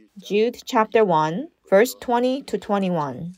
Jude chapter 1, verse 20 to 21.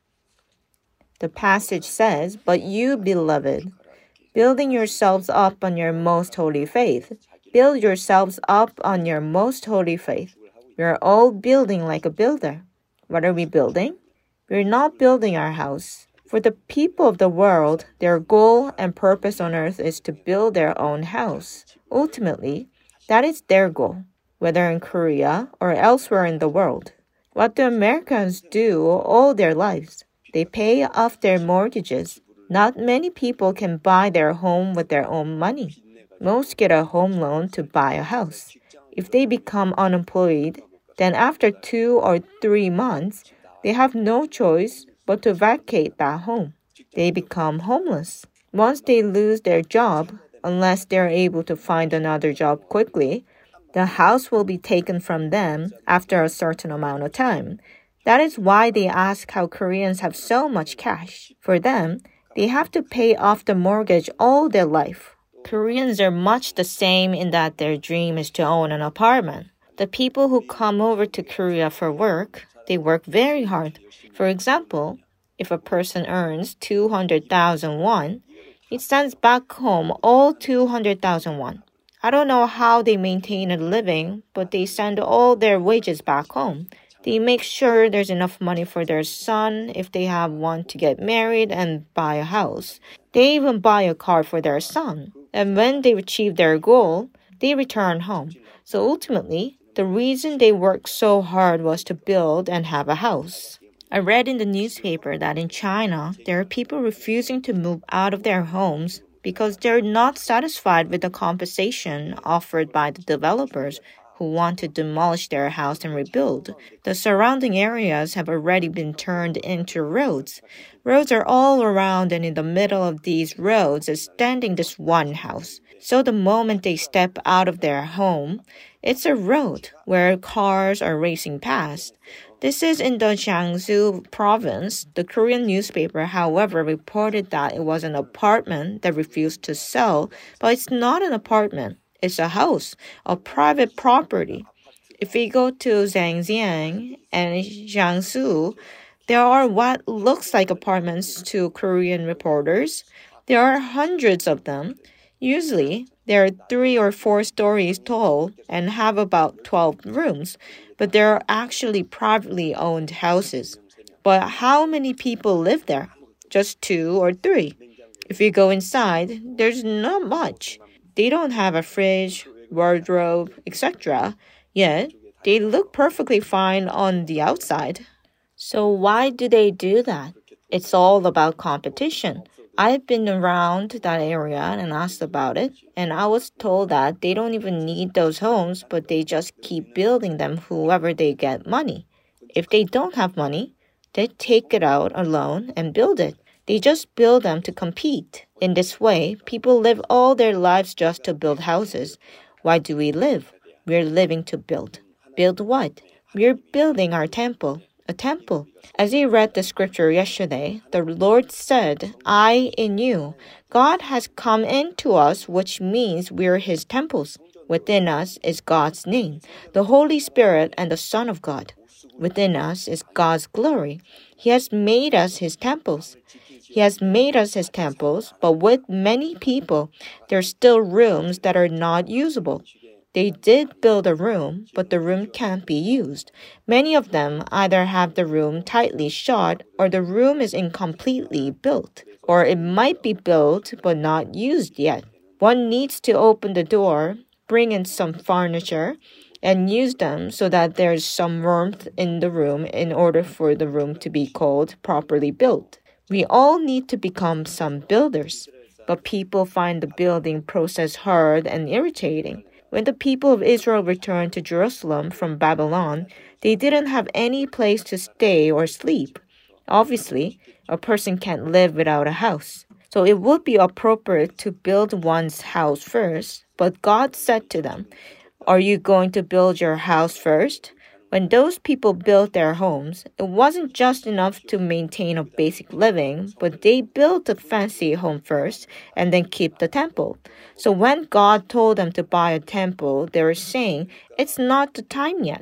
The passage says, "But you, beloved, building yourselves up on your most holy faith. Build yourselves up on your most holy faith." We are all building like a builder. What are we building? We're not building our house. For the people of the world, their goal and purpose on earth is to build their own house. Ultimately, that is their goal, whether in Korea or elsewhere in the world. What do Americans do all their lives? They pay off their mortgages. Not many people can buy their home with their own money. Most get a home loan to buy a house. If they become unemployed, then after 2 or 3 months, they have no choice but to vacate that home. They become homeless. Once they lose their job, unless they're able to find another job quickly, the house will be taken from them after a certain amount of time. That is why they ask how Koreans have so much cash. For them, they have to pay off the mortgage all their life. Koreans are much the same in that their dream is to own an apartment. The people who come over to Korea for work, they work very hard. For example, if a person earns 200,000 won, he sends back home all 200,000 won. I don't know how they maintain a living, but they send all their wages back home. They make sure there's enough money for their son if they have one to get married and buy a house. They even buy a car for their son. And when they achieve their goal, they return home. So ultimately, the reason they worked so hard was to build and have a house. I read in the newspaper that in China, there are people refusing to move out of their homes because they're not satisfied with the compensation offered by the developers who want to demolish their house and rebuild. The surrounding areas have already been turned into roads. Roads are all around, and in the middle of these roads is standing this one house. So the moment they step out of their home, it's a road where cars are racing past. This is in the Jiangsu province. The Korean newspaper, however, reported that it was an apartment that refused to sell, but it's not an apartment. It's a house, a private property. If we go to Zhangjiang and Jiangsu, there are what looks like apartments to Korean reporters. There are hundreds of them. Usually, they are 3 or 4 stories tall and have about 12 rooms, but they are actually privately owned houses. But how many people live there? Just 2 or 3. If you go inside, there's not much. They don't have a fridge, wardrobe, etc. Yet, they look perfectly fine on the outside. So why do they do that? It's all about competition. I've been around that area and asked about it, and I was told that they don't even need those homes, but they just keep building them whoever they get money. If they don't have money, they take it out a loan and build it. They just build them to compete. In this way, people live all their lives just to build houses. Why do we live? We're living to build. Build what? We're building our temple. A temple. As we read the scripture yesterday, the Lord said, "I in you." God has come into us, which means we're His temples. Within us is God's name, the Holy Spirit and the Son of God. Within us is God's glory. He has made us His temples. He has made us His temples, but with many people, there are still rooms that are not usable. They did build a room, but the room can't be used. Many of them either have the room tightly shut or the room is incompletely built, or it might be built but not used yet. One needs to open the door, bring in some furniture, and use them so that there's some warmth in the room in order for the room to be called properly built. We all need to become some builders, but people find the building process hard and irritating. When the people of Israel returned to Jerusalem from Babylon, they didn't have any place to stay or sleep. Obviously, a person can't live without a house. So it would be appropriate to build one's house first, but God said to them, "Are you going to build your house first?" When those people built their homes, it wasn't just enough to maintain a basic living, but they built a fancy home first and then keep the temple. So when God told them to buy a temple, they were saying, it's not the time yet.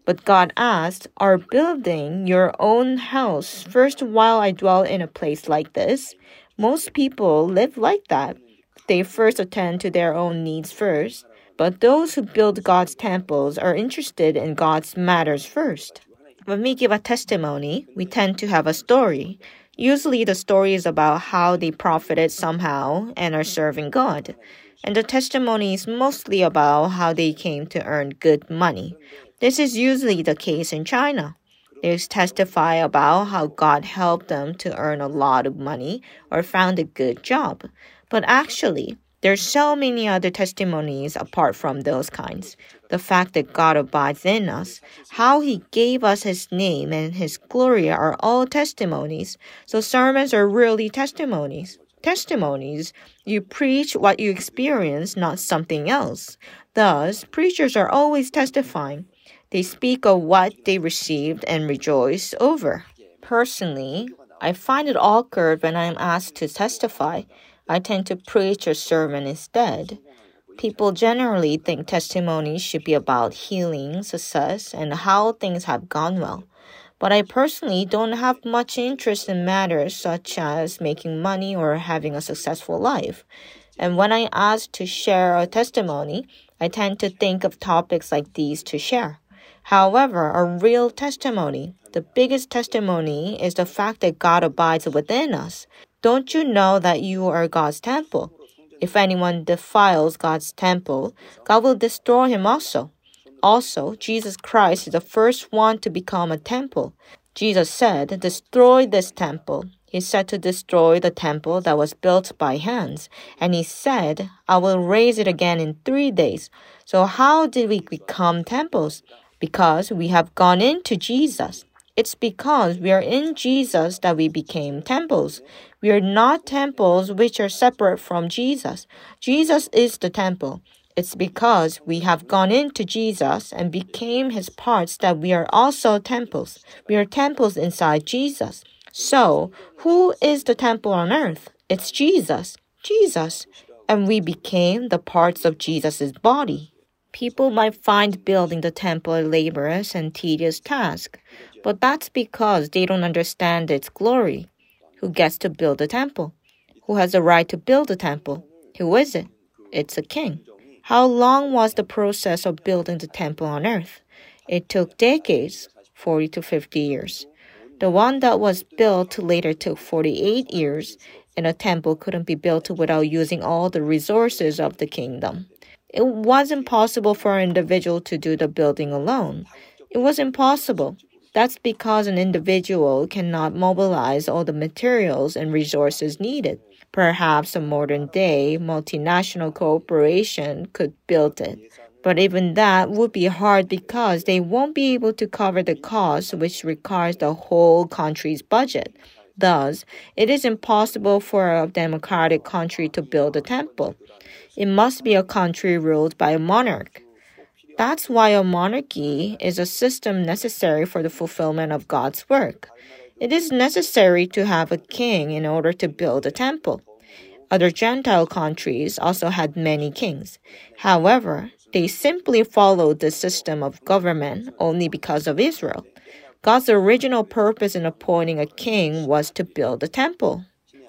But God asked, "Are building your own house first while I dwell in a place like this?" Most people live like that. They first attend to their own needs first. But those who build God's temples are interested in God's matters first. When we give a testimony, we tend to have a story. Usually the story is about how they profited somehow and are serving God. And the testimony is mostly about how they came to earn good money. This is usually the case in China. They testify about how God helped them to earn a lot of money or found a good job. But actually, there's so many other testimonies apart from those kinds. The fact that God abides in us, how He gave us His name and His glory are all testimonies. So sermons are really testimonies. Testimonies. You preach what you experience, not something else. Thus, preachers are always testifying. They speak of what they received and rejoice over. Personally, I find it awkward when I'm asked to testify. I tend to preach a sermon instead. People generally think testimonies should be about healing, success, and how things have gone well. But I personally don't have much interest in matters such as making money or having a successful life. And when I ask to share a testimony, I tend to think of topics like these to share. However, a real testimony, the biggest testimony, is the fact that God abides within us. Don't you know that you are God's temple? If anyone defiles God's temple, God will destroy him also. Also, Jesus Christ is the first one to become a temple. Jesus said, "Destroy this temple." He said to destroy the temple that was built by hands. And He said, "I will raise it again in 3 days." So how did we become temples? Because we have gone into Jesus. It's because we are in Jesus that we became temples. We are not temples which are separate from Jesus. Jesus is the temple. It's because we have gone into Jesus and became His parts that we are also temples. We are temples inside Jesus. So, who is the temple on earth? It's Jesus. Jesus. And we became the parts of Jesus' body. People might find building the temple a laborious and tedious task, but that's because they don't understand its glory. Who gets to build the temple? Who has the right to build the temple? Who is it? It's a king. How long was the process of building the temple on earth? It took decades, 40 to 50 years. The one that was built later took 48 years, and a temple couldn't be built without using all the resources of the kingdom. It wasn't possible for an individual to do the building alone. It was impossible. That's because an individual cannot mobilize all the materials and resources needed. Perhaps a modern-day multinational corporation could build it. But even that would be hard because they won't be able to cover the cost, which requires the whole country's budget. Thus, it is impossible for a democratic country to build a temple. It must be a country ruled by a monarch. That's why a monarchy is a system necessary for the fulfillment of God's work. It is necessary to have a king in order to build a temple. Other Gentile countries also had many kings. However, they simply followed the system of government only because of Israel. God's original purpose in appointing a king was to build a temple.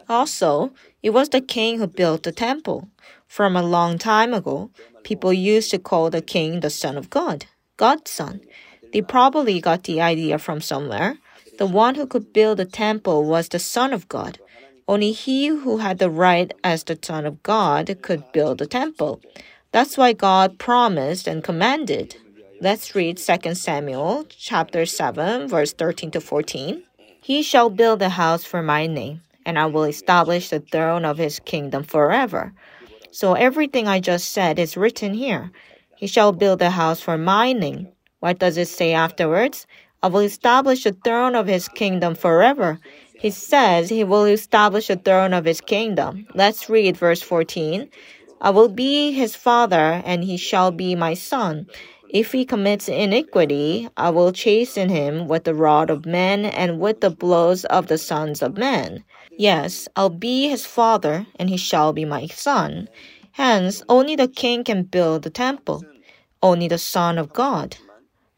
Also, it was the king who built the temple. From a long time ago, people used to call the king the Son of God, God's son. They probably got the idea from somewhere. The one who could build a temple was the Son of God. Only he who had the right as the Son of God could build a temple. That's why God promised and commanded. Let's read 2 Samuel chapter 7, verse 13 to 14. "He shall build a house for my name, and I will establish the throne of his kingdom forever." So everything I just said is written here. He shall build a house for my name. What does it say afterwards? I will establish the throne of his kingdom forever. He says he will establish the throne of his kingdom. Let's read verse 14. "I will be his father, and he shall be my son. If he commits iniquity, I will chasten him with the rod of men and with the blows of the sons of men. Yes, I'll be his father, and he shall be my son. Hence, only the king can build the temple. Only the Son of God.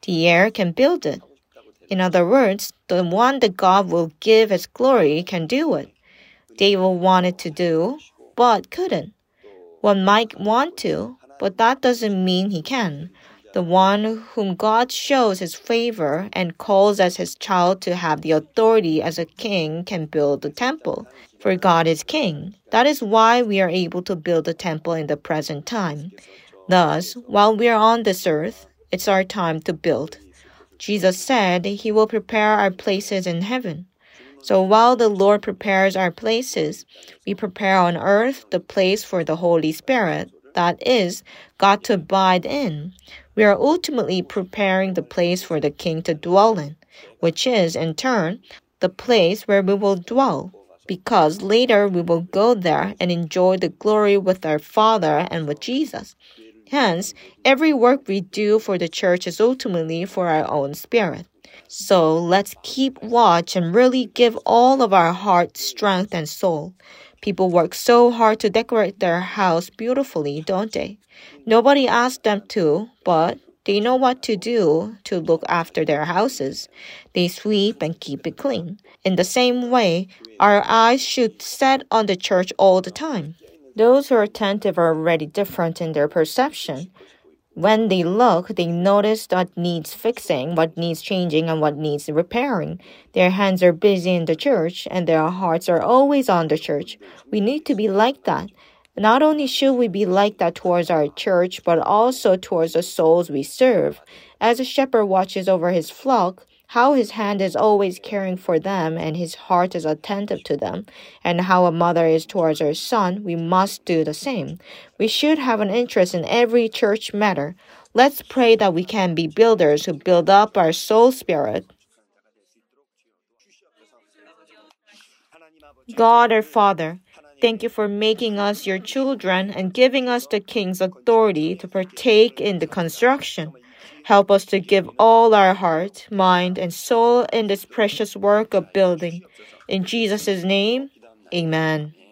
the heir can build it. In other words, the one that God will give His glory can do it. David wanted to do, but couldn't. One might want to, but that doesn't mean he can. The one whom God shows His favor and calls as His child to have the authority as a king can build the temple. For God is king. That is why we are able to build the temple in the present time. Thus, while we are on this earth, it's our time to build. Jesus said He will prepare our places in heaven. So while the Lord prepares our places, we prepare on earth the place for the Holy Spirit, that is, God to abide in. We are ultimately preparing the place for the King to dwell in, which is, in turn, the place where we will dwell, because later we will go there and enjoy the glory with our Father and with Jesus. Hence, every work we do for the church is ultimately for our own spirit. So let's keep watch and really give all of our heart, strength, and soul. People work so hard to decorate their house beautifully, don't they? Nobody asked them to, but they know what to do to look after their houses. They sweep and keep it clean. In the same way, our eyes should set on the church all the time. Those who are attentive are already different in their perception. When they look, they notice what needs fixing, what needs changing, and what needs repairing. Their hands are busy in the church, and their hearts are always on the church. We need to be like that. Not only should we be like that towards our church, but also towards the souls we serve. As a shepherd watches over his flock, how his hand is always caring for them and his heart is attentive to them, and how a mother is towards her son, we must do the same. We should have an interest in every church matter. Let's pray that we can be builders who build up our soul spirit. God our Father, thank you for making us your children and giving us the King's authority to partake in the construction. Help us to give all our heart, mind, and soul in this precious work of building. In Jesus' name, amen.